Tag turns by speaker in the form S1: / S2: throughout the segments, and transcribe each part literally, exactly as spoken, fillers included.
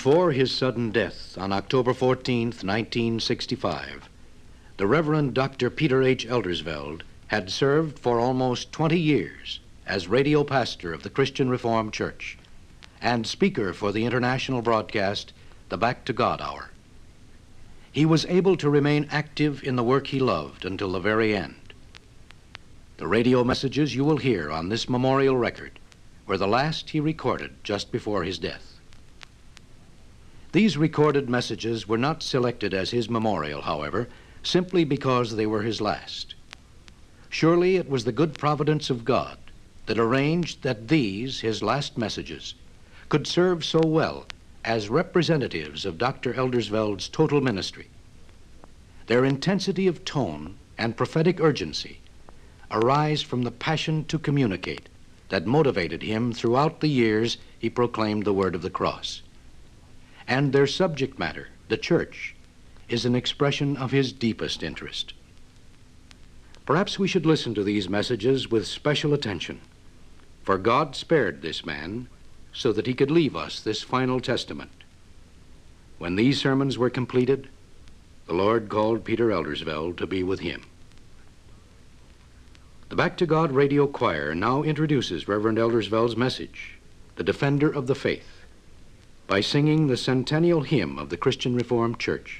S1: Before his sudden death on October fourteenth, nineteen sixty-five, the Reverend Doctor Peter H. Eldersveld had served for almost twenty years as radio pastor of the Christian Reformed Church and speaker for the international broadcast, the Back to God Hour. He was able to remain active in the work he loved until the very end. The radio messages you will hear on this memorial record were the last he recorded just before his death. These recorded messages were not selected as his memorial, however, simply because they were his last. Surely it was the good providence of God that arranged that these, his last messages, could serve so well as representatives of Doctor Eldersveld's total ministry. Their intensity of tone and prophetic urgency arise from the passion to communicate that motivated him throughout the years he proclaimed the word of the cross. And their subject matter, the church, is an expression of his deepest interest. Perhaps we should listen to these messages with special attention, for God spared this man so that he could leave us this final testament. When these sermons were completed, the Lord called Peter Eldersveld to be with him. The Back to God radio choir now introduces Reverend Eldersveld's message, The Defender of the Faith, by singing the centennial hymn of the Christian Reformed Church.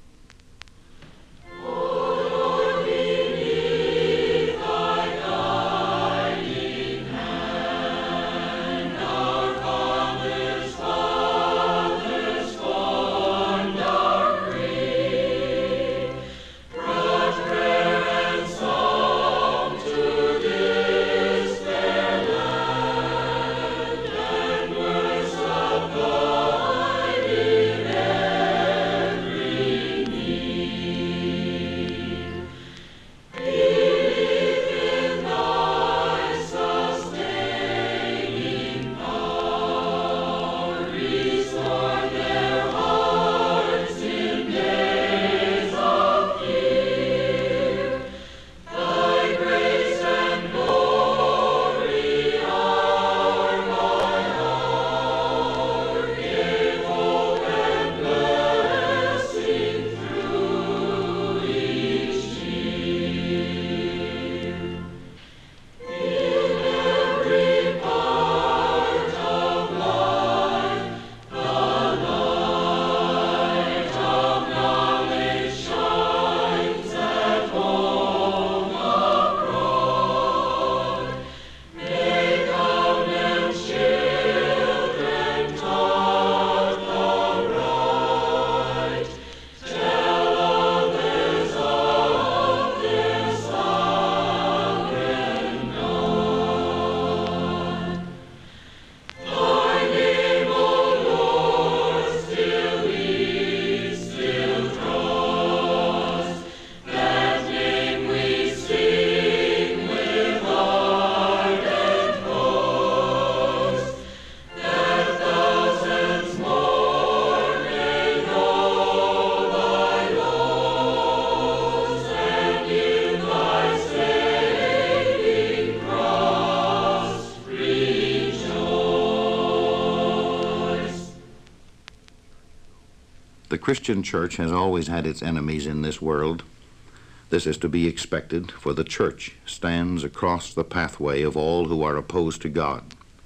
S2: The Christian church has always had its enemies in this world. This is to be expected, for the church stands across the pathway of all who are opposed to God.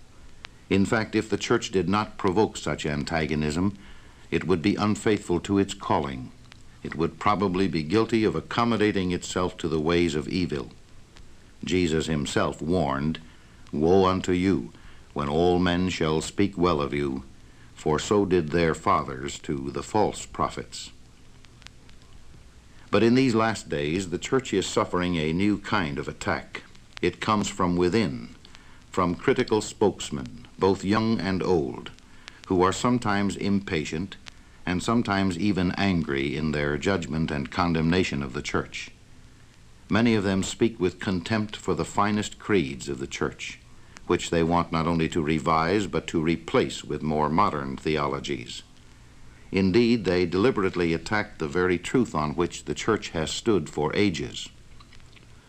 S2: In fact, if the church did not provoke such antagonism, it would be unfaithful to its calling. It would probably be guilty of accommodating itself to the ways of evil. Jesus himself warned, "Woe unto you, when all men shall speak well of you, for so did their fathers to the false prophets." But in these last days, the church is suffering a new kind of attack. It comes from within, from critical spokesmen, both young and old, who are sometimes impatient and sometimes even angry in their judgment and condemnation of the church. Many of them speak with contempt for the finest creeds of the church, which they want not only to revise but to replace with more modern theologies. Indeed, they deliberately attack the very truth on which the church has stood for ages.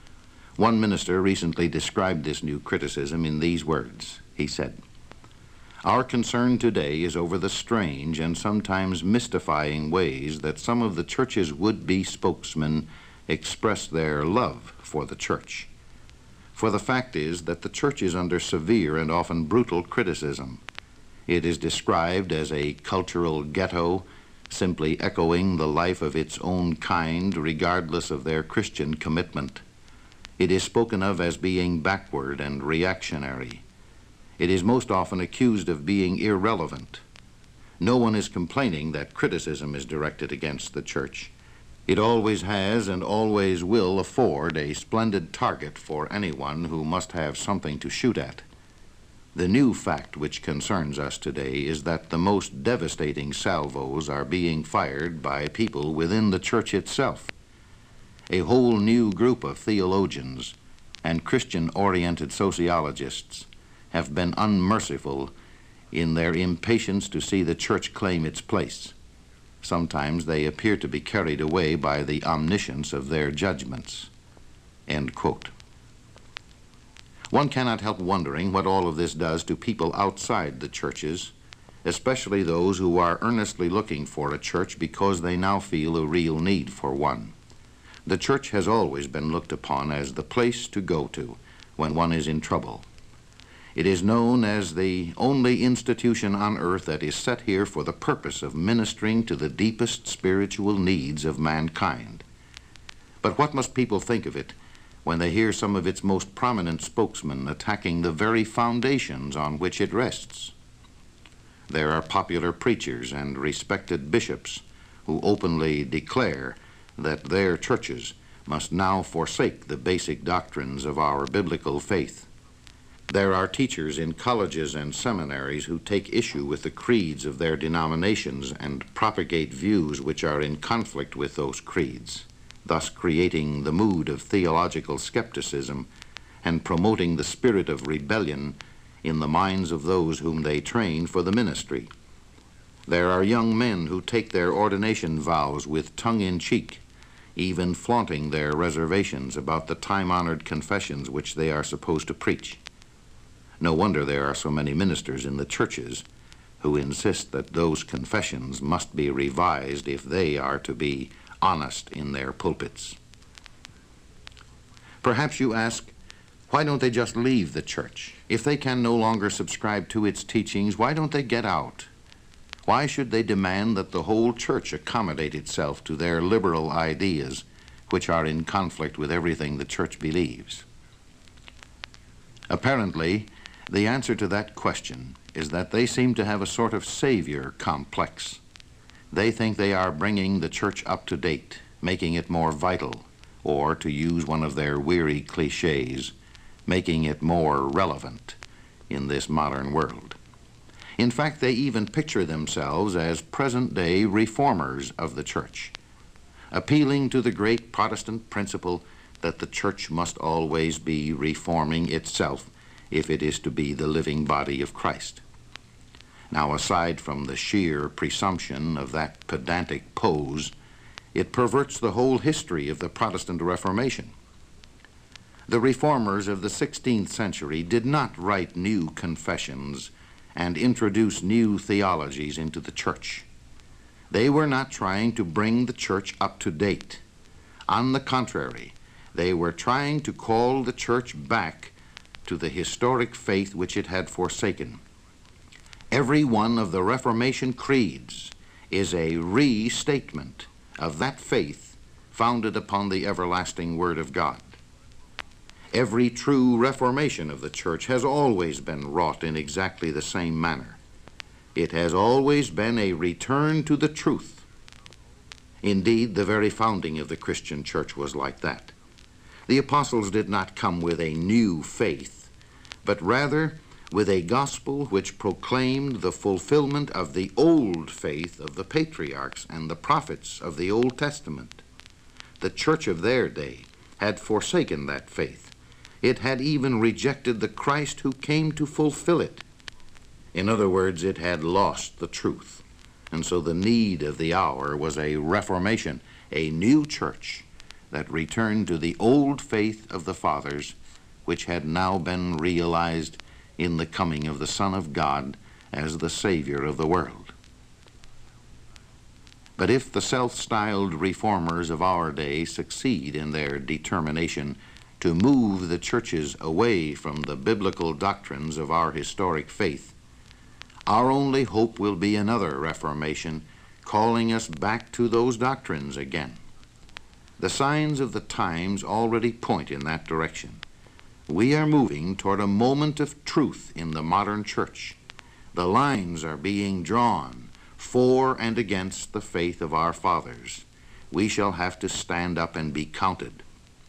S2: One minister recently described this new criticism in these words. He said, Our concern today is over the strange and sometimes mystifying ways that some of the church's would-be spokesmen express their love for the church. For the fact is that the church is under severe and often brutal criticism. It is described as a cultural ghetto, simply echoing the life of its own kind regardless of their Christian commitment. It is spoken of as being backward and reactionary. It is most often accused of being irrelevant. No one is complaining that criticism is directed against the church. It always has and always will afford a splendid target for anyone who must have something to shoot at. The new fact which concerns us today is that the most devastating salvos are being fired by people within the church itself. A whole new group of theologians and Christian-oriented sociologists have been unmerciful in their impatience to see the church claim its place. Sometimes they appear to be carried away by the omniscience of their judgments." End quote. One cannot help wondering what all of this does to people outside the churches, especially those who are earnestly looking for a church because they now feel a real need for one. The church has always been looked upon as the place to go to when one is in trouble. It is known as the only institution on earth that is set here for the purpose of ministering to the deepest spiritual needs of mankind. But what must people think of it when they hear some of its most prominent spokesmen attacking the very foundations on which it rests? There are popular preachers and respected bishops who openly declare that their churches must now forsake the basic doctrines of our biblical faith. There are teachers in colleges and seminaries who take issue with the creeds of their denominations and propagate views which are in conflict with those creeds, thus creating the mood of theological skepticism and promoting the spirit of rebellion in the minds of those whom they train for the ministry. There are young men who take their ordination vows with tongue-in-cheek, even flaunting their reservations about the time-honored confessions which they are supposed to preach. No wonder there are so many ministers in the churches who insist that those confessions must be revised if they are to be honest in their pulpits. Perhaps you ask, why don't they just leave the church? If they can no longer subscribe to its teachings, why don't they get out? Why should they demand that the whole church accommodate itself to their liberal ideas, which are in conflict with everything the church believes? Apparently, the answer to that question is that they seem to have a sort of savior complex. They think they are bringing the church up to date, making it more vital, or, to use one of their weary cliches, making it more relevant in this modern world. In fact, they even picture themselves as present-day reformers of the church, appealing to the great Protestant principle that the church must always be reforming itself if it is to be the living body of Christ. Now, aside from the sheer presumption of that pedantic pose, it perverts the whole history of the Protestant Reformation. The reformers of the sixteenth century did not write new confessions and introduce new theologies into the church. They were not trying to bring the church up to date. On the contrary, they were trying to call the church back to the historic faith which it had forsaken. Every one of the Reformation creeds is a restatement of that faith founded upon the everlasting Word of God. Every true reformation of the church has always been wrought in exactly the same manner. It has always been a return to the truth. Indeed, the very founding of the Christian church was like that. The apostles did not come with a new faith, but rather with a gospel which proclaimed the fulfillment of the old faith of the patriarchs and the prophets of the Old Testament. The church of their day had forsaken that faith. It had even rejected the Christ who came to fulfill it. In other words, it had lost the truth. And so the need of the hour was a reformation, a new church that returned to the old faith of the fathers, which had now been realized in the coming of the Son of God as the Savior of the world. But if the self-styled reformers of our day succeed in their determination to move the churches away from the biblical doctrines of our historic faith, our only hope will be another Reformation calling us back to those doctrines again. The signs of the times already point in that direction. We are moving toward a moment of truth in the modern church. The lines are being drawn for and against the faith of our fathers. We shall have to stand up and be counted.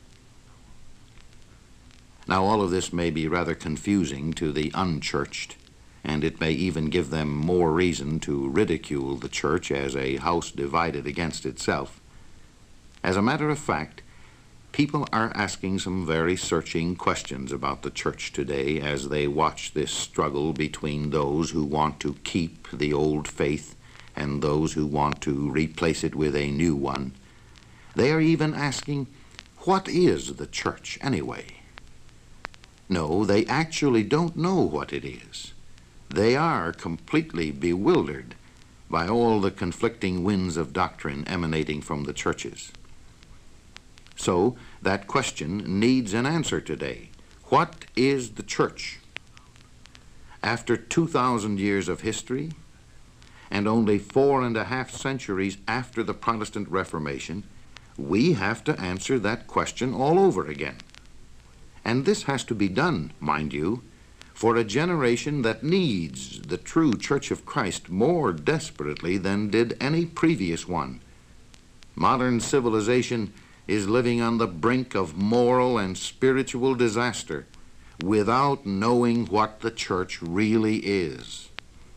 S2: Now, all of this may be rather confusing to the unchurched, and it may even give them more reason to ridicule the church as a house divided against itself. As a matter of fact, people are asking some very searching questions about the church today as they watch this struggle between those who want to keep the old faith and those who want to replace it with a new one. They are even asking, what is the church anyway? No, they actually don't know what it is. They are completely bewildered by all the conflicting winds of doctrine emanating from the churches. So that question needs an answer today. What is the church? After two thousand years of history and only four and a half centuries after the Protestant Reformation, we have to answer that question all over again. And this has to be done, mind you, for a generation that needs the true Church of Christ more desperately than did any previous one. Modern civilization is living on the brink of moral and spiritual disaster without knowing what the church really is.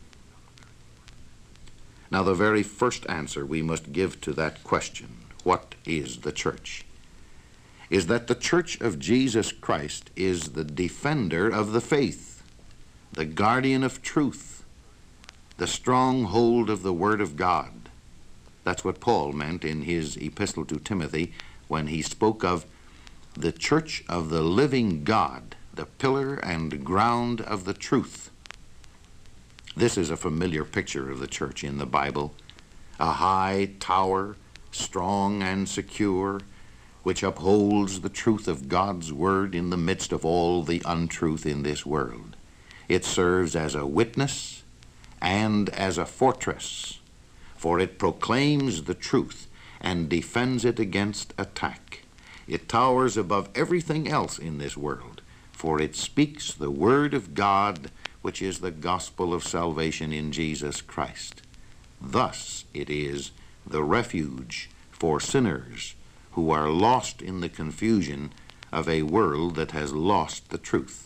S2: Now, the very first answer we must give to that question, what is the church, is that the Church of Jesus Christ is the defender of the faith, the guardian of truth, the stronghold of the Word of God. That's what Paul meant in his epistle to Timothy when he spoke of the church of the living God, the pillar and ground of the truth. This is a familiar picture of the church in the Bible, a high tower, strong and secure, which upholds the truth of God's word in the midst of all the untruth in this world. It serves as a witness and as a fortress, for it proclaims the truth and defends it against attack. It towers above everything else in this world, for it speaks the word of God, which is the gospel of salvation in Jesus Christ. Thus it is the refuge for sinners who are lost in the confusion of a world that has lost the truth.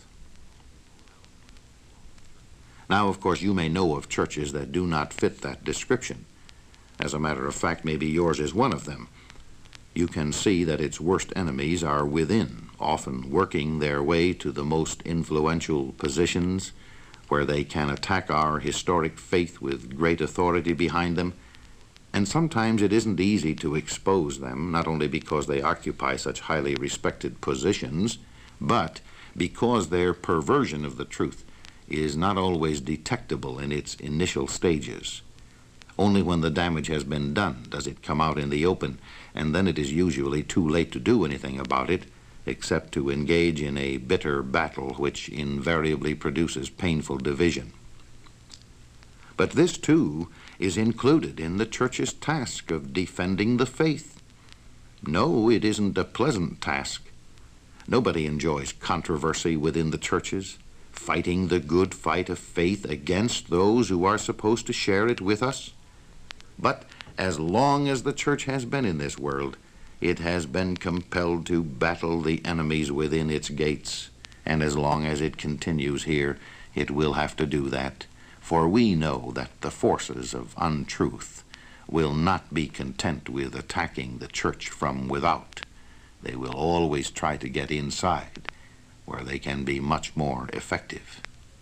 S2: Now, of course, you may know of churches that do not fit that description. As a matter of fact, maybe yours is one of them. You can see that its worst enemies are within, often working their way to the most influential positions where they can attack our historic faith with great authority behind them. And sometimes it isn't easy to expose them, not only because they occupy such highly respected positions, but because their perversion of the truth is not always detectable in its initial stages. Only when the damage has been done does it come out in the open, and then it is usually too late to do anything about it, except to engage in a bitter battle which invariably produces painful division. But this, too, is included in the church's task of defending the faith. No, it isn't a pleasant task. Nobody enjoys controversy within the churches, fighting the good fight of faith against those who are supposed to share it with us. But as long as the church has been in this world, it has been compelled to battle the enemies within its gates. And as long as it continues here, it will have to do that. For we know that the forces of untruth will not be content with attacking the church from without. They will always try to get inside, where they can be much more effective.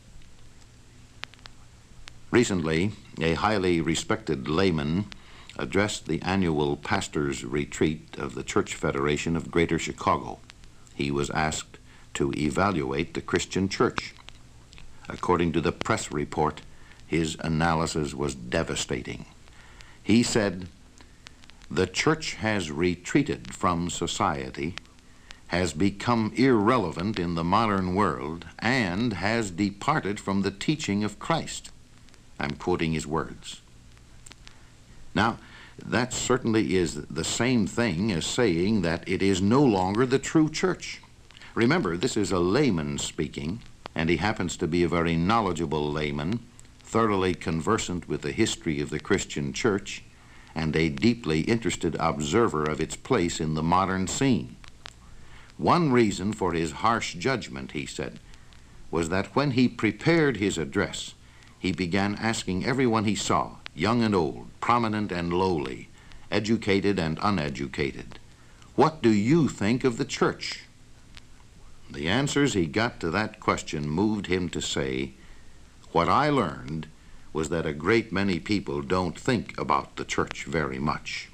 S2: Recently, a highly respected layman addressed the annual pastors' retreat of the Church Federation of Greater Chicago. He was asked to evaluate the Christian church. According to the press report, his analysis was devastating. He said, "The church has retreated from society, has become irrelevant in the modern world, and has departed from the teaching of Christ." I'm quoting his words. Now, that certainly is the same thing as saying that it is no longer the true church. Remember, this is a layman speaking, and he happens to be a very knowledgeable layman, thoroughly conversant with the history of the Christian church, and a deeply interested observer of its place in the modern scene. One reason for his harsh judgment, he said, was that when he prepared his address, he began asking everyone he saw, young and old, prominent and lowly, educated and uneducated, "What do you think of the church?" The answers he got to that question moved him to say, "What I learned was that a great many people don't think about the church very much."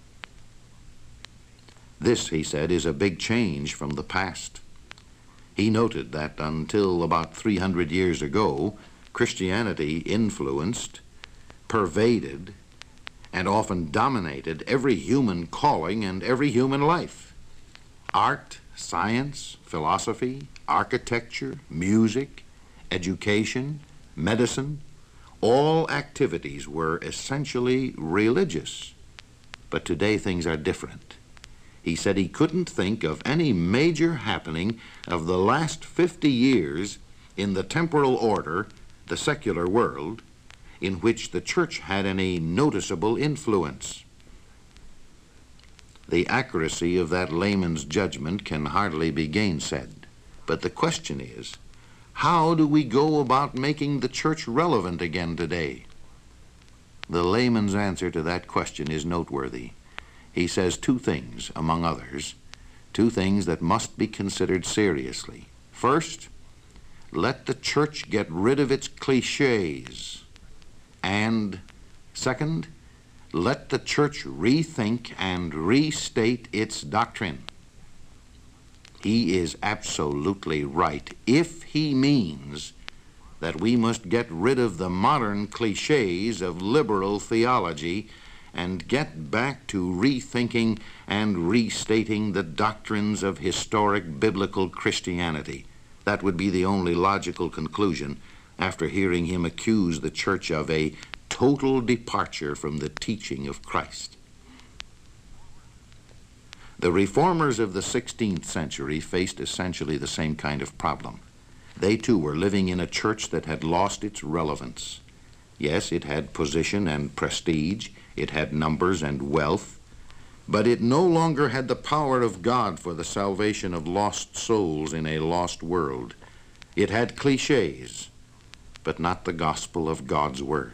S2: This, he said, is a big change from the past. He noted that until about three hundred years ago, Christianity influenced, pervaded, and often dominated every human calling and every human life. Art, science, philosophy, architecture, music, education, medicine, all activities were essentially religious. But today things are different. He said he couldn't think of any major happening of the last fifty years in the temporal order, the secular world, in which the church had any noticeable influence. The accuracy of that layman's judgment can hardly be gainsaid. But the question is, how do we go about making the church relevant again today? The layman's answer to that question is noteworthy. He says two things, among others, two things that must be considered seriously. First, let the church get rid of its cliches. And second, let the church rethink and restate its doctrine. He is absolutely right if he means that we must get rid of the modern cliches of liberal theology and get back to rethinking and restating the doctrines of historic biblical Christianity. That would be the only logical conclusion after hearing him accuse the church of a total departure from the teaching of Christ. The reformers of the sixteenth century faced essentially the same kind of problem. They too were living in a church that had lost its relevance. Yes, it had position and prestige, it had numbers and wealth, but it no longer had the power of God for the salvation of lost souls in a lost world. It had cliches, but not the gospel of God's word.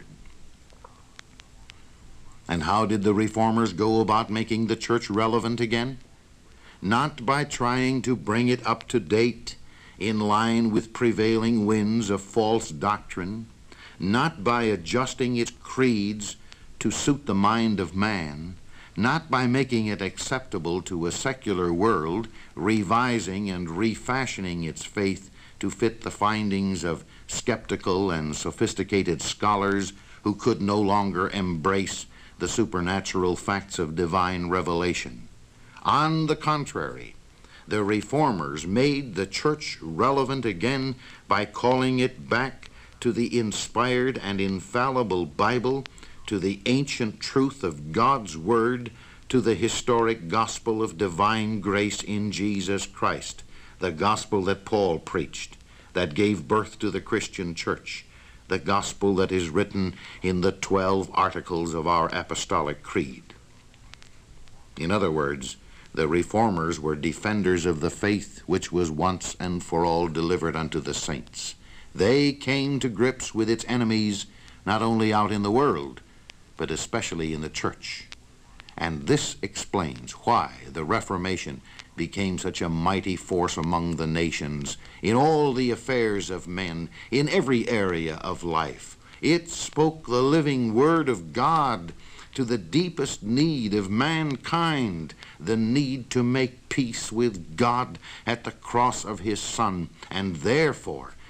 S2: And how did the reformers go about making the church relevant again? Not by trying to bring it up to date in line with prevailing winds of false doctrine, not by adjusting its creeds to suit the mind of man, not by making it acceptable to a secular world, revising and refashioning its faith to fit the findings of skeptical and sophisticated scholars who could no longer embrace the supernatural facts of divine revelation. On the contrary, the reformers made the church relevant again by calling it back to the inspired and infallible Bible, to the ancient truth of God's Word, to the historic gospel of divine grace in Jesus Christ, the gospel that Paul preached, that gave birth to the Christian church, the gospel that is written in the twelve articles of our apostolic creed. In other words, the reformers were defenders of the faith which was once and for all delivered unto the saints. They came to grips with its enemies not only out in the world, but especially in the church. And this explains why the Reformation became such a mighty force among the nations, in all the affairs of men, in every area of life. It spoke the living word of God to the deepest need of mankind, the need to make peace with God at the cross of his Son, and therefore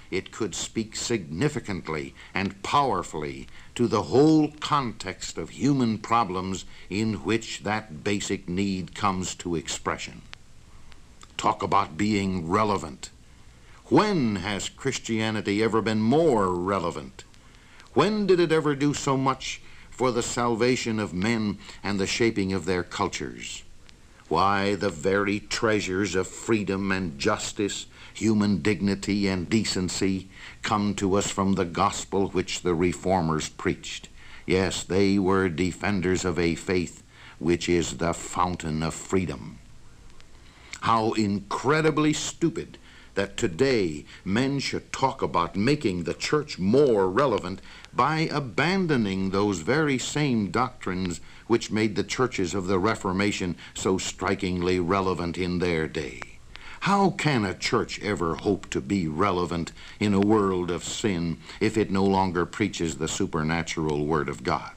S2: it could speak significantly and powerfully to the whole context of human problems in which that basic need comes to expression. Talk about being relevant. When has Christianity ever been more relevant? When did it ever do so much for the salvation of men and the shaping of their cultures? Why, the very treasures of freedom and justice, human dignity and decency, come to us from the gospel which the Reformers preached. Yes, they were defenders of a faith which is the fountain of freedom. How incredibly stupid that today men should talk about making the church more relevant by abandoning those very same doctrines which made the churches of the Reformation so strikingly relevant in their day. How can a church ever hope to be relevant in a world of sin if it no longer preaches the supernatural Word of God?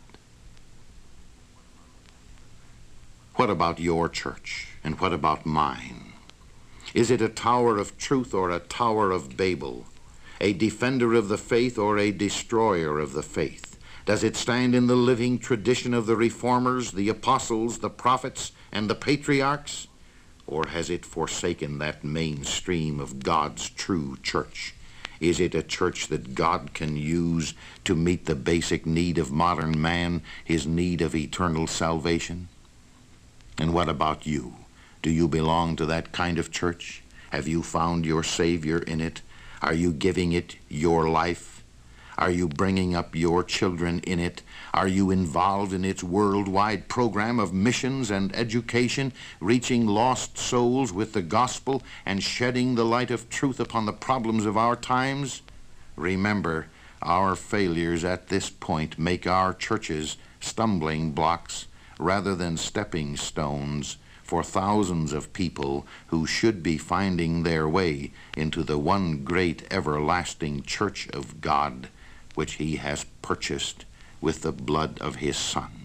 S2: What about your church, and what about mine? Is it a tower of truth or a tower of Babel? A defender of the faith or a destroyer of the faith? Does it stand in the living tradition of the Reformers, the apostles, the prophets, and the patriarchs? Or has it forsaken that mainstream of God's true church? Is it a church that God can use to meet the basic need of modern man, his need of eternal salvation? And what about you? Do you belong to that kind of church? Have you found your Savior in it? Are you giving it your life? Are you bringing up your children in it? Are you involved in its worldwide program of missions and education, reaching lost souls with the gospel and shedding the light of truth upon the problems of our times? Remember, our failures at this point make our churches stumbling blocks rather than stepping stones for thousands of people who should be finding their way into the one great everlasting church of God, which he has purchased with the blood of his Son.